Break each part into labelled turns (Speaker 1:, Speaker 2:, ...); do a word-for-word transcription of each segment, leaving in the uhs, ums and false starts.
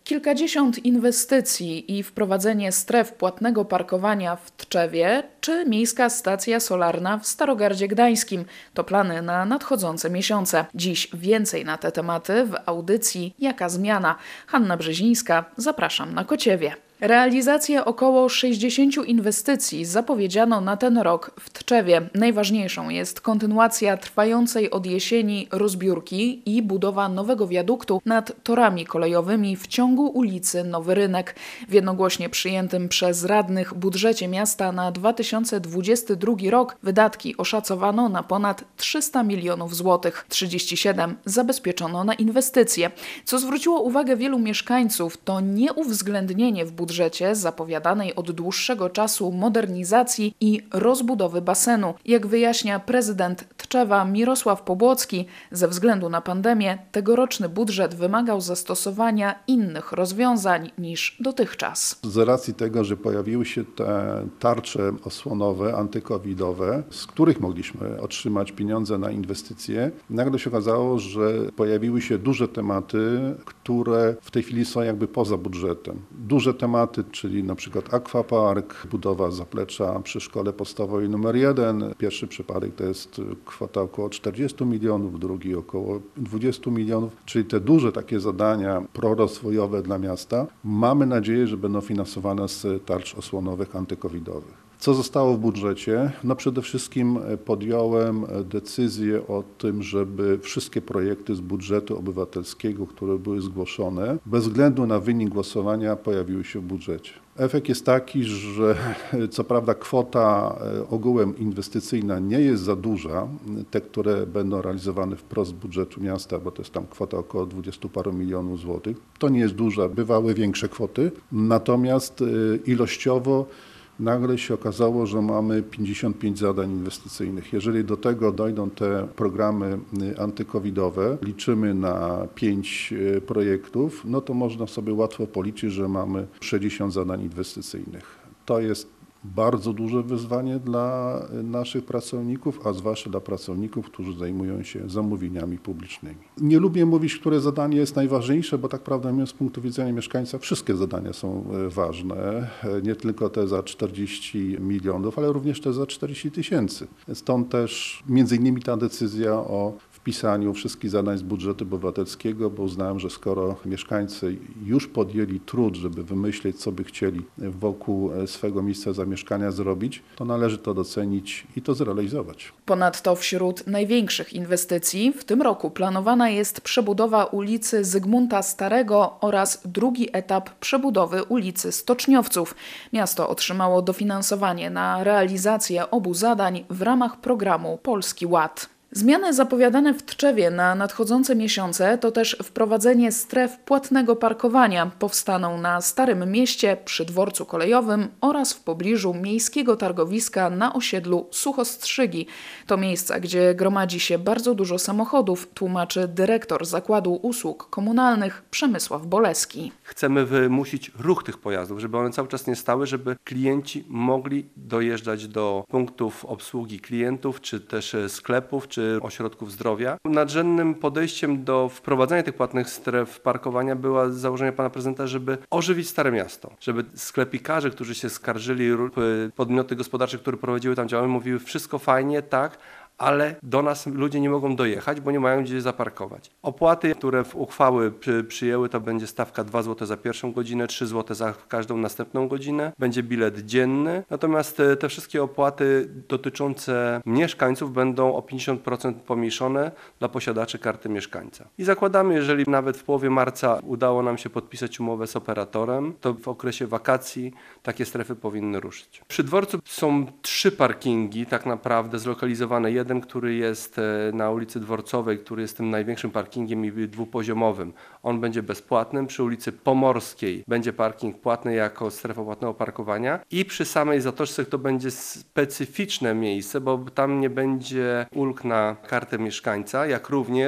Speaker 1: Kilkadziesiąt inwestycji i wprowadzenie stref płatnego parkowania w Tczewie czy miejska stacja solarna w Starogardzie Gdańskim to plany na nadchodzące miesiące. Dziś więcej na te tematy w audycji Jaka zmiana? Hanna Brzezińska, zapraszam na Kociewie. Realizację około sześćdziesięciu inwestycji zapowiedziano na ten rok w Tczewie. Najważniejszą jest kontynuacja trwającej od jesieni rozbiórki i budowa nowego wiaduktu nad torami kolejowymi w ciągu ulicy Nowy Rynek. W jednogłośnie przyjętym przez radnych budżecie miasta na dwa tysiące dwudziesty drugi rok wydatki oszacowano na ponad trzysta milionów złotych. trzydzieści siedem zabezpieczono na inwestycje. Co zwróciło uwagę wielu mieszkańców, to nieuwzględnienie w budżecie budżecie zapowiadanej od dłuższego czasu modernizacji i rozbudowy basenu. Jak wyjaśnia prezydent Tczewa Mirosław Pobłocki, ze względu na pandemię tegoroczny budżet wymagał zastosowania innych rozwiązań niż dotychczas.
Speaker 2: Z racji tego, że pojawiły się te tarcze osłonowe, antykowidowe, z których mogliśmy otrzymać pieniądze na inwestycje, nagle się okazało, że pojawiły się duże tematy, które w tej chwili są jakby poza budżetem. Duże tematy, czyli na przykład Aquapark, budowa zaplecza przy szkole podstawowej numer jeden. Pierwszy przypadek to jest kwota około czterdziestu milionów, drugi około dwudziestu milionów, czyli te duże takie zadania prorozwojowe dla miasta. Mamy nadzieję, że będą finansowane z tarcz osłonowych antykowidowych. Co zostało w budżecie? No przede wszystkim podjąłem decyzję o tym, żeby wszystkie projekty z budżetu obywatelskiego, które były zgłoszone, bez względu na wynik głosowania pojawiły się w budżecie. Efekt jest taki, że co prawda kwota ogółem inwestycyjna nie jest za duża, te, które będą realizowane wprost z budżetu miasta, bo to jest tam kwota około dwudziestu paru milionów złotych. To nie jest duża, bywały większe kwoty, natomiast ilościowo nagle się okazało, że mamy pięćdziesiąt pięć zadań inwestycyjnych. Jeżeli do tego dojdą te programy antykowidowe, liczymy na pięć projektów, no to można sobie łatwo policzyć, że mamy sześćdziesiąt zadań inwestycyjnych. To jest bardzo duże wyzwanie dla naszych pracowników, a zwłaszcza dla pracowników, którzy zajmują się zamówieniami publicznymi. Nie lubię mówić, które zadanie jest najważniejsze, bo tak prawdę mówiąc, z punktu widzenia mieszkańca wszystkie zadania są ważne, nie tylko te za czterdzieści milionów, ale również te za czterdzieści tysięcy. Stąd też między innymi ta decyzja o wpisaniu wszystkich zadań z budżetu obywatelskiego, bo uznałem, że skoro mieszkańcy już podjęli trud, żeby wymyśleć, co by chcieli wokół swego miejsca zamieszkania zrobić, to należy to docenić i to zrealizować.
Speaker 1: Ponadto wśród największych inwestycji w tym roku planowana jest przebudowa ulicy Zygmunta Starego oraz drugi etap przebudowy ulicy Stoczniowców. Miasto otrzymało dofinansowanie na realizację obu zadań w ramach programu Polski Ład. Zmiany zapowiadane w Tczewie na nadchodzące miesiące to też wprowadzenie stref płatnego parkowania. Powstaną na Starym Mieście, przy dworcu kolejowym oraz w pobliżu miejskiego targowiska na osiedlu Suchostrzygi. To miejsca, gdzie gromadzi się bardzo dużo samochodów, tłumaczy dyrektor Zakładu Usług Komunalnych Przemysław Boleski.
Speaker 3: Chcemy wymusić ruch tych pojazdów, żeby one cały czas nie stały, żeby klienci mogli dojeżdżać do punktów obsługi klientów, czy też sklepów, czy ośrodków zdrowia. Nadrzędnym podejściem do wprowadzania tych płatnych stref parkowania była z założenia pana prezydenta, żeby ożywić Stare Miasto, żeby sklepikarze, którzy się skarżyli, podmioty gospodarcze, które prowadziły tam działania, mówiły wszystko fajnie, tak, ale do nas ludzie nie mogą dojechać, bo nie mają gdzie zaparkować. Opłaty, które w uchwały przy, przyjęły, to będzie stawka dwa złote za pierwszą godzinę, trzy złote za każdą następną godzinę. Będzie bilet dzienny. Natomiast te, te wszystkie opłaty dotyczące mieszkańców będą o pięćdziesiąt procent pomniejszone dla posiadaczy karty mieszkańca. I zakładamy, jeżeli nawet w połowie marca udało nam się podpisać umowę z operatorem, to w okresie wakacji takie strefy powinny ruszyć. Przy dworcu są trzy parkingi tak naprawdę zlokalizowane. Jeden, który jest na ulicy Dworcowej, który jest tym największym parkingiem i dwupoziomowym. On będzie bezpłatnym. Przy ulicy Pomorskiej będzie parking płatny jako strefa płatnego parkowania. I przy samej Zatoczce to będzie specyficzne miejsce, bo tam nie będzie ulg na kartę mieszkańca, jak również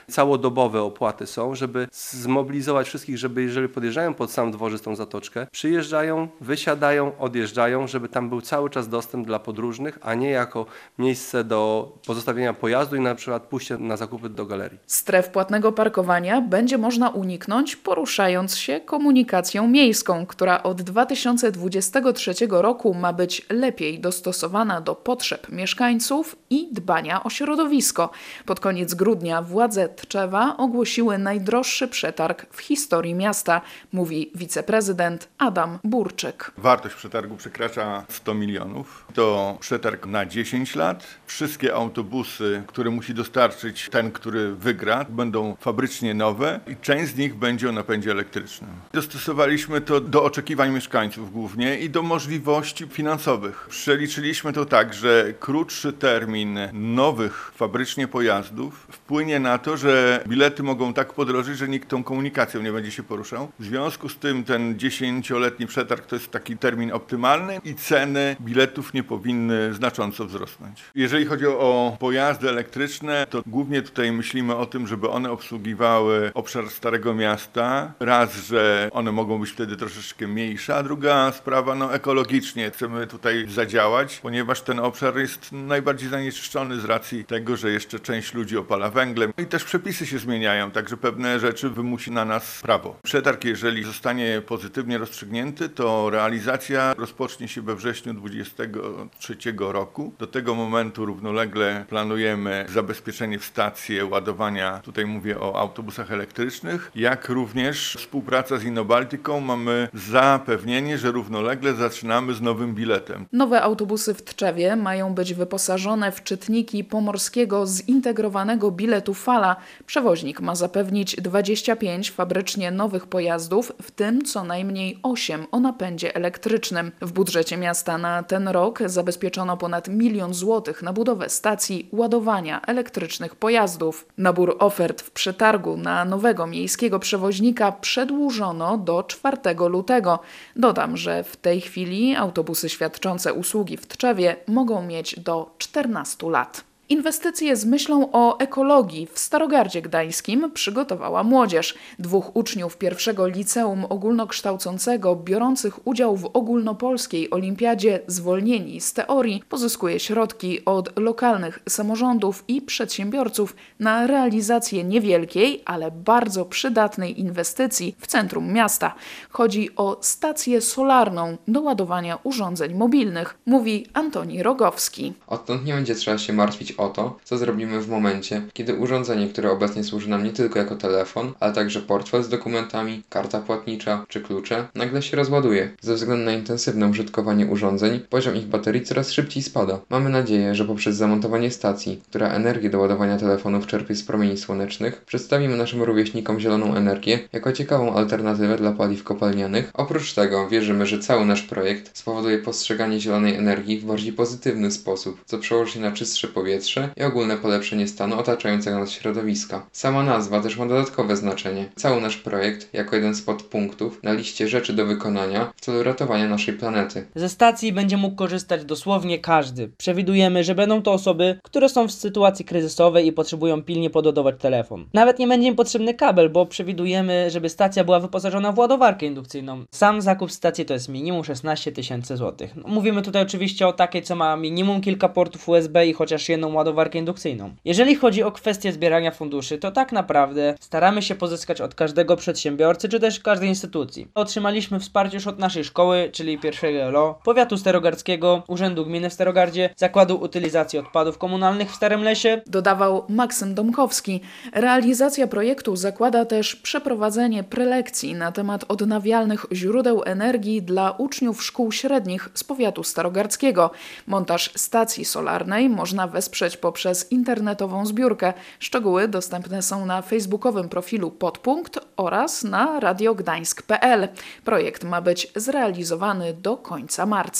Speaker 3: całodobowe opłaty są, żeby zmobilizować wszystkich, żeby jeżeli podjeżdżają pod sam dworzec tą zatoczkę, przyjeżdżają, wysiadają, odjeżdżają, żeby tam był cały czas dostęp dla podróżnych, a nie jako miejsce do pozostawienia pojazdu i na przykład pójścia na zakupy do galerii.
Speaker 1: Stref płatnego parkowania będzie można uniknąć, poruszając się komunikacją miejską, która od dwa tysiące dwudziestego trzeciego roku ma być lepiej dostosowana do potrzeb mieszkańców i dbania o środowisko. Pod koniec grudnia władze Tczewa ogłosiły najdroższy przetarg w historii miasta, mówi wiceprezydent Adam Burczyk.
Speaker 4: Wartość przetargu przekracza sto milionów. To przetarg na dziesięć lat. Wszystkie autobusy, które musi dostarczyć ten, który wygra, będą fabrycznie nowe i część z nich będzie o napędzie elektrycznym. Dostosowaliśmy to do oczekiwań mieszkańców głównie i do możliwości finansowych. Przeliczyliśmy to tak, że krótszy termin nowych fabrycznie pojazdów wpłynie na to, że bilety mogą tak podrożyć, że nikt tą komunikacją nie będzie się poruszał. W związku z tym ten dziesięcioletni przetarg to jest taki termin optymalny i ceny biletów nie powinny znacząco wzrosnąć. Jeżeli chodzi o pojazdy elektryczne, to głównie tutaj myślimy o tym, żeby one obsługiwały obszar Starego Miasta. Raz, że one mogą być wtedy troszeczkę mniejsze, a druga sprawa, no ekologicznie chcemy tutaj zadziałać, ponieważ ten obszar jest najbardziej zanieczyszczony z racji tego, że jeszcze część ludzi opala węglem i też przepisy się zmieniają, także pewne rzeczy wymusi na nas prawo. Przetarg, jeżeli zostanie pozytywnie rozstrzygnięty, to realizacja rozpocznie się we wrześniu dwudziestego trzeciego roku. Do tego momentu równolegle planujemy zabezpieczenie w stacje ładowania, tutaj mówię o autobusach elektrycznych, jak również współpraca z Innobaltiką. Mamy zapewnienie, że równolegle zaczynamy z nowym biletem.
Speaker 1: Nowe autobusy w Tczewie mają być wyposażone w czytniki pomorskiego zintegrowanego biletu Fala. Przewoźnik ma zapewnić dwadzieścia pięć fabrycznie nowych pojazdów, w tym co najmniej osiem o napędzie elektrycznym. W budżecie miasta na ten rok zabezpieczono ponad milion złotych na budowę stacji ładowania elektrycznych pojazdów. Nabór ofert w przetargu na nowego miejskiego przewoźnika przedłużono do czwartego lutego. Dodam, że w tej chwili autobusy świadczące usługi w Tczewie mogą mieć do czternastu lat. Inwestycje z myślą o ekologii w Starogardzie Gdańskim przygotowała młodzież. Dwóch uczniów pierwszego liceum ogólnokształcącego biorących udział w ogólnopolskiej olimpiadzie zwolnieni z teorii pozyskuje środki od lokalnych samorządów i przedsiębiorców na realizację niewielkiej, ale bardzo przydatnej inwestycji w centrum miasta. Chodzi o stację solarną do ładowania urządzeń mobilnych, mówi Antoni Rogowski.
Speaker 5: Odtąd nie będzie trzeba się martwić o to, co zrobimy w momencie, kiedy urządzenie, które obecnie służy nam nie tylko jako telefon, ale także portfel z dokumentami, karta płatnicza czy klucze, nagle się rozładuje. Ze względu na intensywne użytkowanie urządzeń, poziom ich baterii coraz szybciej spada. Mamy nadzieję, że poprzez zamontowanie stacji, która energię do ładowania telefonów czerpie z promieni słonecznych, przedstawimy naszym rówieśnikom zieloną energię jako ciekawą alternatywę dla paliw kopalnianych. Oprócz tego wierzymy, że cały nasz projekt spowoduje postrzeganie zielonej energii w bardziej pozytywny sposób, co przełoży się na czystsze powietrze i ogólne polepszenie stanu otaczającego nas środowiska. Sama nazwa też ma dodatkowe znaczenie. Cały nasz projekt jako jeden z podpunktów na liście rzeczy do wykonania w celu ratowania naszej planety.
Speaker 6: Ze stacji będzie mógł korzystać dosłownie każdy. Przewidujemy, że będą to osoby, które są w sytuacji kryzysowej i potrzebują pilnie podładować telefon. Nawet nie będzie im potrzebny kabel, bo przewidujemy, żeby stacja była wyposażona w ładowarkę indukcyjną. Sam zakup stacji to jest minimum szesnaście tysięcy złotych. No, mówimy tutaj oczywiście o takiej, co ma minimum kilka portów U S B i chociaż jedną ładowarkę indukcyjną. Jeżeli chodzi o kwestię zbierania funduszy, to tak naprawdę staramy się pozyskać od każdego przedsiębiorcy, czy też każdej instytucji. Otrzymaliśmy wsparcie już od naszej szkoły, czyli pierwszego L O, Powiatu Starogardzkiego, Urzędu Gminy w Starogardzie, Zakładu Utylizacji Odpadów Komunalnych w Starym Lesie.
Speaker 1: Dodawał Maksym Domkowski. Realizacja projektu zakłada też przeprowadzenie prelekcji na temat odnawialnych źródeł energii dla uczniów szkół średnich z Powiatu Starogardzkiego. Montaż stacji solarnej można wesprzeć poprzez internetową zbiórkę. Szczegóły dostępne są na facebookowym profilu Podpunkt oraz na radiogdańsk kropka p l. Projekt ma być zrealizowany do końca marca.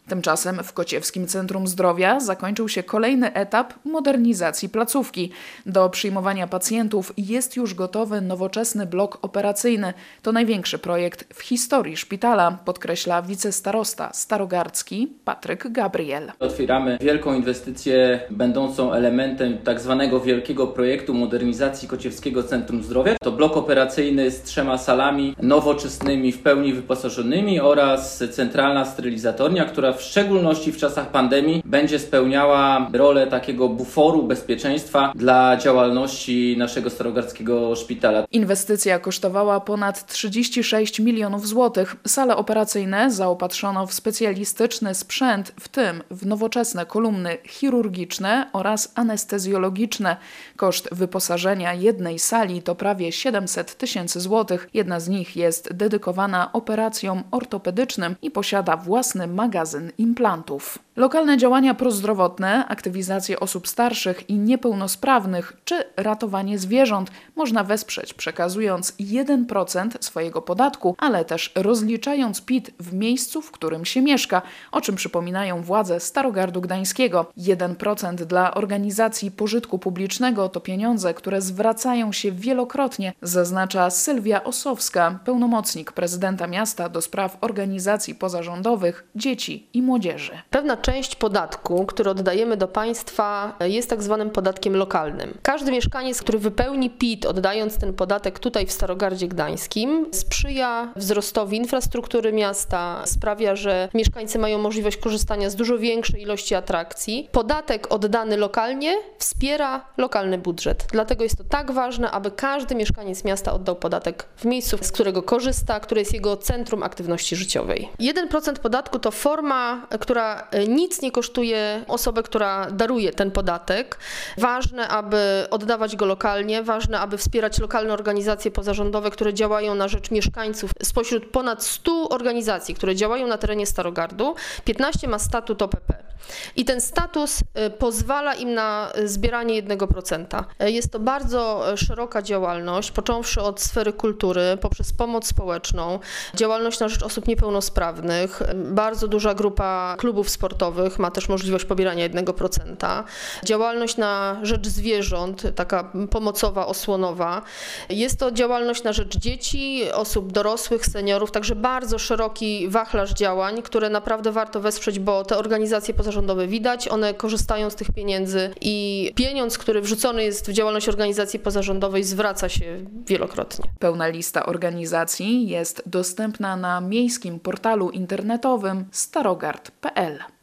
Speaker 1: Tymczasem w Kociewskim Centrum Zdrowia zakończył się kolejny etap modernizacji placówki. Do przyjmowania pacjentów jest już gotowy nowoczesny blok operacyjny. To największy projekt w historii szpitala, podkreśla wicestarosta starogardzki Patryk Gabriel.
Speaker 7: Otwieramy wielką inwestycję będącą elementem tak zwanego wielkiego projektu modernizacji Kociewskiego Centrum Zdrowia. To blok operacyjny z trzema salami nowoczesnymi, w pełni wyposażonymi oraz centralna sterylizatornia, która w szczególności w czasach pandemii będzie spełniała rolę takiego buforu bezpieczeństwa dla działalności naszego starogardzkiego szpitala.
Speaker 1: Inwestycja kosztowała ponad trzydzieści sześć milionów złotych. Sale operacyjne zaopatrzono w specjalistyczny sprzęt, w tym w nowoczesne kolumny chirurgiczne oraz anestezjologiczne. Koszt wyposażenia jednej sali to prawie siedemset tysięcy złotych. Jedna z nich jest dedykowana operacjom ortopedycznym i posiada własny magazyn implantów. Lokalne działania prozdrowotne, aktywizację osób starszych i niepełnosprawnych czy ratowanie zwierząt można wesprzeć przekazując jeden procent swojego podatku, ale też rozliczając P I T w miejscu, w którym się mieszka, o czym przypominają władze Starogardu Gdańskiego. jeden procent dla organizacji pożytku publicznego to pieniądze, które zwracają się wielokrotnie, zaznacza Sylwia Osowska, pełnomocnik prezydenta miasta do spraw organizacji pozarządowych, dzieci i młodzieży.
Speaker 8: Pewna część podatku, który oddajemy do państwa, jest tak zwanym podatkiem lokalnym. Każdy mieszkaniec, który wypełni P I T, oddając ten podatek tutaj w Starogardzie Gdańskim, sprzyja wzrostowi infrastruktury miasta, sprawia, że mieszkańcy mają możliwość korzystania z dużo większej ilości atrakcji. Podatek oddany lokalnie wspiera lokalny budżet. Dlatego jest to tak ważne, aby każdy mieszkaniec miasta oddał podatek w miejscu, z którego korzysta, które jest jego centrum aktywności życiowej. jeden procent podatku to forma, która nic nie kosztuje osobę, która daruje ten podatek. Ważne, aby oddawać go lokalnie, ważne, aby wspierać lokalne organizacje pozarządowe, które działają na rzecz mieszkańców. Spośród ponad stu organizacji, które działają na terenie Starogardu, piętnaście ma statut O P P. I ten status pozwala im na zbieranie jednego procenta. Jest to bardzo szeroka działalność, począwszy od sfery kultury, poprzez pomoc społeczną, działalność na rzecz osób niepełnosprawnych. Bardzo duża grupa klubów sportowych ma też możliwość pobierania jednego procenta. Działalność na rzecz zwierząt, taka pomocowa, osłonowa. Jest to działalność na rzecz dzieci, osób dorosłych, seniorów, także bardzo szeroki wachlarz działań, które naprawdę warto wesprzeć, bo te organizacje pozarządowe widać, one korzystają z tych pieniędzy i pieniądz, który wrzucony jest w działalność organizacji pozarządowej, zwraca się wielokrotnie.
Speaker 1: Pełna lista organizacji jest dostępna na miejskim portalu internetowym starogard kropka p l.